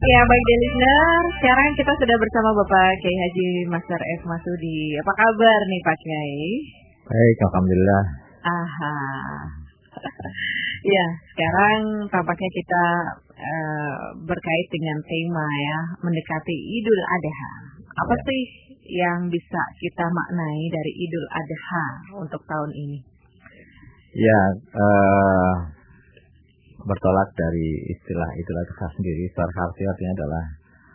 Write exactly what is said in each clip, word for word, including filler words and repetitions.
Ya, baik deh listener, sekarang kita sudah bersama Bapak Kiai Haji Master F. Masudi. Apa kabar nih Pak Kiai? Baik, alhamdulillah. Aha. Ya, sekarang tampaknya kita uh, berkait dengan tema ya, mendekati Idul Adha. Apa ya. sih yang bisa kita maknai dari Idul Adha untuk tahun ini? Ya, uh, bertolak dari istilah Idul Adha sendiri, secara harfiah artinya adalah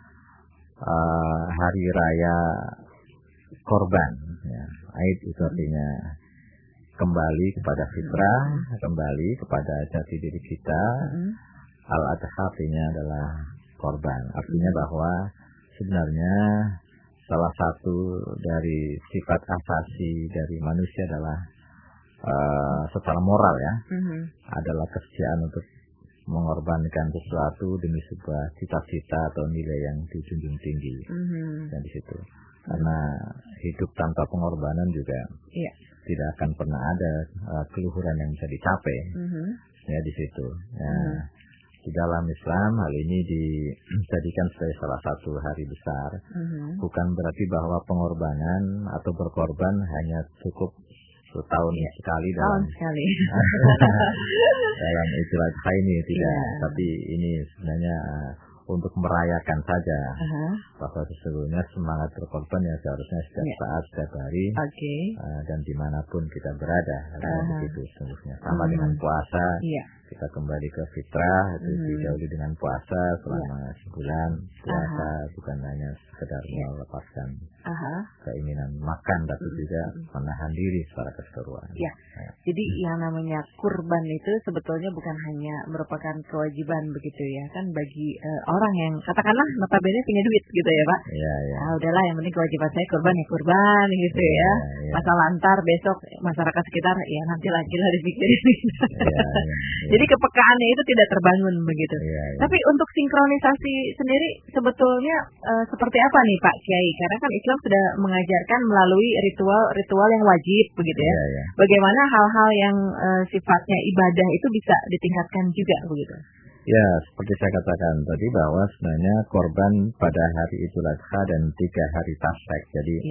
uh, hari raya korban. Ya. Aid itu artinya kembali kepada fitrah, kembali kepada jati diri kita. Al-Adha artinya adalah korban. Artinya bahwa sebenarnya salah satu dari sifat asasi dari manusia adalah uh, secara moral ya, uh-huh. adalah kesetiaan untuk mengorbankan sesuatu demi sebuah cita-cita atau nilai yang dijunjung tinggi. Uh-huh. Dan di situ, karena hidup tanpa pengorbanan juga yeah. tidak akan pernah ada uh, keluhuran yang bisa dicapai. Uh-huh. Ya di situ. Ya. Uh-huh. Di dalam Islam hal ini dijadikan sebagai salah satu hari besar. Uh-huh. Bukan berarti bahwa pengorbanan atau berkorban hanya cukup setahun ya. sekali dalam sekali. dalam Idul Adha ini tidak, yeah. tapi ini sebenarnya untuk merayakan saja uh-huh. bahwa sesungguhnya semangat berkorban yang seharusnya setiap yeah. saat, setiap hari, okay. uh, dan dimanapun kita berada. Uh-huh. Begitu sesungguhnya. Sama uh-huh. dengan puasa, yeah. kita kembali ke fitrah, itu uh-huh. didahului dengan puasa selama yeah. sebulan. Puasa uh-huh. bukan hanya sekedar yeah. melepaskan uh-huh. keinginan makan, tapi uh-huh. juga menahan diri secara keseluruhan. Ya. Yeah. Jadi uh-huh. yang namanya kurban itu sebetulnya bukan hanya merupakan kewajiban begitu ya, kan bagi uh, orang yang katakanlah notabene punya duit gitu ya Pak. Iya, iya. Ah udahlah yang penting kewajiban saya kurban ya kurban gitu ya. ya. ya. Masalah antar besok masyarakat sekitar ya nanti lagi lah dipikirin. Ya, ya, ya. Jadi kepekaannya itu tidak terbangun begitu. Ya, ya. Tapi untuk sinkronisasi sendiri sebetulnya uh, seperti apa nih Pak Kiai? Karena kan Islam sudah mengajarkan melalui ritual-ritual yang wajib begitu ya. Ya, ya. Bagaimana hal-hal yang uh, sifatnya ibadah itu bisa ditingkatkan juga begitu? Ya, seperti saya katakan tadi bahwa sebenarnya korban pada hari Idul Adha dan tiga hari Tasyrik. Jadi ya.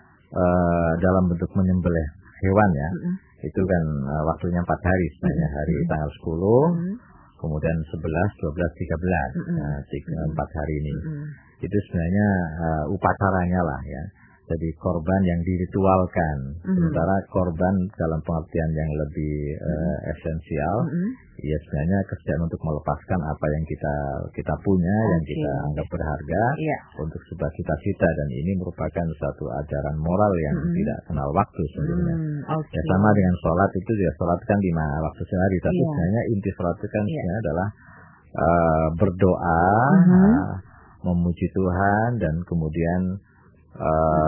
uh, dalam bentuk menyembelih hewan ya, mm-hmm. itu kan uh, waktunya empat hari sebenarnya. Mm-hmm. Hari tanggal sepuluh, mm-hmm. kemudian sebelas, dua belas, tiga belas, mm-hmm. nah, tiga, empat hari ini. Mm-hmm. Itu sebenarnya uh, upacaranya lah ya. Jadi korban yang diritualkan. Mm-hmm. Sementara korban dalam pengertian yang lebih uh, esensial, mm-hmm. ya sebenarnya kesediaan untuk melepaskan apa yang kita kita punya, okay. yang kita anggap berharga, yeah. untuk sebuah cita-cita, dan ini merupakan suatu ajaran moral yang mm-hmm. tidak kenal waktu sebenarnya. Mm, okay. Ya sama dengan sholat itu ya, sholat kan lima waktu sehari, tapi yeah. sebenarnya inti sholat itu kan yeah. sebenarnya adalah uh, berdoa, mm-hmm. uh, memuji Tuhan, dan kemudian Uh,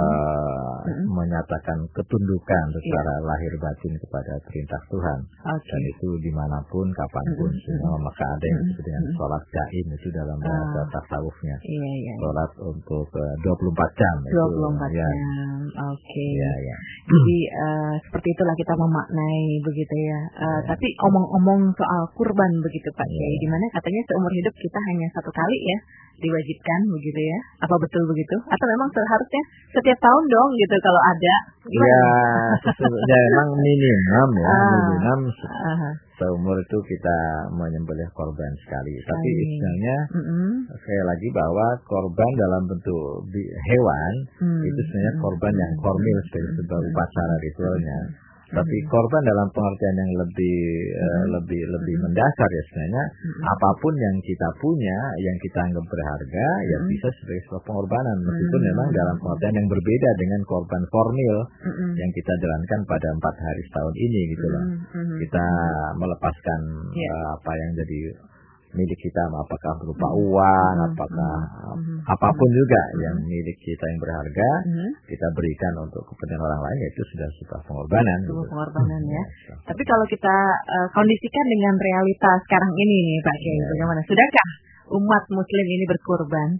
mm-hmm. menyatakan ketundukan secara yeah. lahir batin kepada perintah Tuhan, okay. dan itu dimanapun, kapanpun. Mm-hmm. Maka ada yang disebut dengan sholat daim itu dalam bahasa uh. tasawufnya. Yeah, yeah. Sholat untuk uh, dua puluh empat jam. dua puluh empat itu, jam, ya. oke. Okay. Yeah, yeah. Jadi uh, seperti itulah kita memaknai begitu ya. Uh, yeah. Tapi omong-omong soal kurban begitu Pak Kiai, yeah. dimana katanya seumur hidup kita hanya satu kali ya diwajibkan begitu ya. Apa betul begitu? Atau memang seharusnya setiap tahun dong gitu kalau ada? Iya, ya memang minimum ya, ah, minimum uh-huh. seumur itu kita menyembelih korban sekali. Tapi istilahnya mm-hmm. sekali lagi bahwa korban dalam bentuk hewan mm-hmm. itu sebenarnya korban yang formil sebagai sebuah upacara ritualnya. Tapi korban dalam pengertian yang lebih mm-hmm. uh, lebih lebih mm-hmm. mendasar ya sebenarnya mm-hmm. apapun yang kita punya yang kita anggap berharga mm-hmm. ya bisa sebagai sebuah pengorbanan, meskipun mm-hmm. memang dalam pengertian yang berbeda dengan korban formil mm-hmm. yang kita jalankan pada empat hari setahun ini gitu loh. Mm-hmm. Kita melepaskan yeah. uh, apa yang jadi milik kita, apakah berupa uang, mm-hmm. apakah mm-hmm. apapun juga mm-hmm. yang milik kita yang berharga, mm-hmm. kita berikan untuk kepentingan orang lain, itu sudah sebuah pengorbanan. Sebuah gitu. pengorbanan ya. ya. Tapi kalau kita uh, kondisikan dengan realitas sekarang ini nih Pak Kiai, ya. bagaimana? Sudahkah umat Muslim ini berkorban?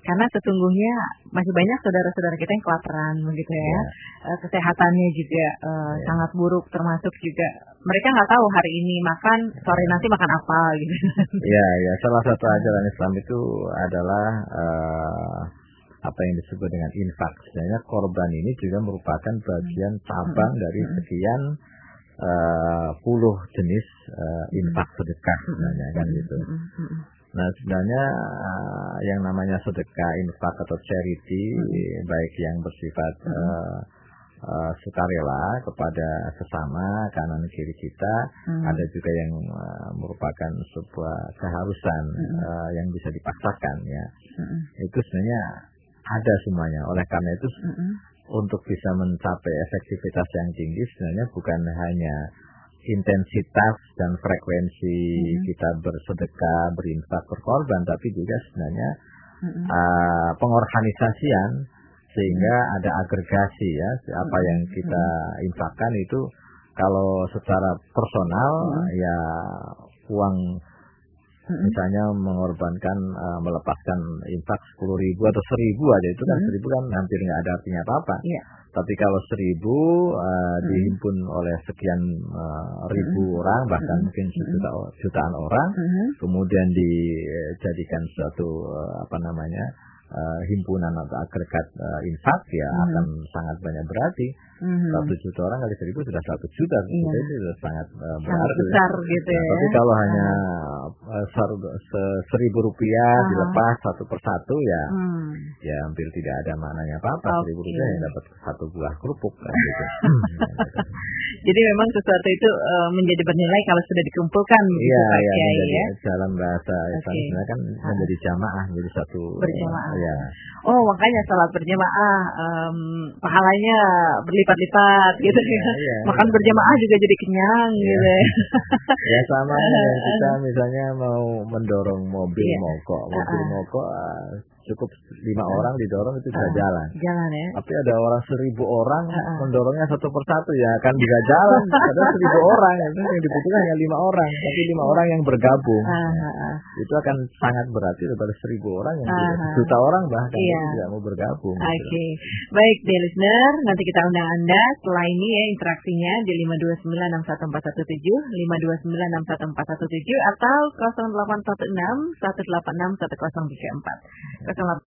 Karena sesungguhnya masih banyak saudara-saudara kita yang kelaparan begitu ya. Yeah. Uh, kesehatannya juga uh, yeah. sangat buruk, termasuk juga mereka nggak tahu hari ini makan, sore nanti makan apa gitu. Iya, yeah, ya yeah. Salah satu ajaran Islam itu adalah uh, apa yang disebut dengan infak. Sebenarnya korban ini juga merupakan bagian cabang mm-hmm. dari sekian uh, puluh jenis uh, infak sedekah sebenarnya kan gitu. Mm-hmm. Nah sebenarnya uh, yang namanya sedekah, infak atau charity, mm-hmm. baik yang bersifat uh, uh, sukarela kepada sesama kanan kiri kita, mm-hmm. ada juga yang uh, merupakan sebuah keharusan mm-hmm. uh, yang bisa dipaksakan ya. Mm-hmm. Itu sebenarnya ada semuanya. Oleh karena itu mm-hmm. untuk bisa mencapai efektivitas yang tinggi sebenarnya bukan hanya intensitas dan frekuensi mm-hmm. kita bersedekah, berinfak, berkorban, tapi juga sebenarnya mm-hmm. uh, pengorganisasian sehingga mm-hmm. ada agregasi ya, apa yang kita infakkan itu kalau secara personal mm-hmm. ya uang misalnya mengorbankan uh, melepaskan infak sepuluh ribu atau seribu aja itu kan hmm. seribu kan hampir nggak ada artinya apa-apa. Yeah. Tapi kalau seribu uh, hmm. dihimpun oleh sekian uh, ribu hmm. orang bahkan hmm. mungkin juta, jutaan orang, hmm. kemudian dijadikan suatu uh, apa namanya uh, himpunan atau agregat uh, infak ya hmm. akan sangat banyak berarti. Mm-hmm. Satu juta orang kali seribu sudah satu juta, iya. Itu sudah sangat uh, berarti. Besar gitu ya. Nah, tapi kalau uh-huh. hanya uh, ser- se- seribu rupiah uh-huh. dilepas satu persatu ya, hmm. ya hampir tidak ada maknanya apa-apa. Okay. Seribu rupiah yang dapat satu buah kerupuk kan gitu. Jadi memang sesuatu itu uh, menjadi bernilai kalau sudah dikumpulkan. Iya, gitu, iya. ya, Menjadi ya. Dalam bahasa Islam okay. sebenarnya kan uh-huh. menjadi jamaah, menjadi satu. Berjamaah. Uh, ya. Oh makanya salat berjamaah um, pahalanya berlipat-lipat gitu ya, ya. Makan ya. Berjamaah juga jadi kenyang ya. Gitu ya sama ya, kita misalnya mau mendorong mobil ya. mogok mobil uh-uh. mogok uh, cukup lima uh-uh. orang didorong itu bisa uh-uh. jalan jalan ya. Tapi ada orang seribu orang uh-uh. mendorongnya satu persatu ya kan bisa jalan. Ada seribu orang itu yang dibutuhkan hanya lima orang tapi lima orang yang bergabung uh-huh. ya. Itu akan sangat berarti daripada seribu orang yang uh-huh. juta orang bahkan yeah. tidak mau bergabung. Oke, okay. Gitu. Baik, dear listener, nanti kita undang Anda setelah ini ya interaksinya di lima dua sembilan enam satu empat satu tujuh, lima dua sembilan enam satu empat satu tujuh atau nol delapan satu enam satu delapan enam satu nol tiga empat.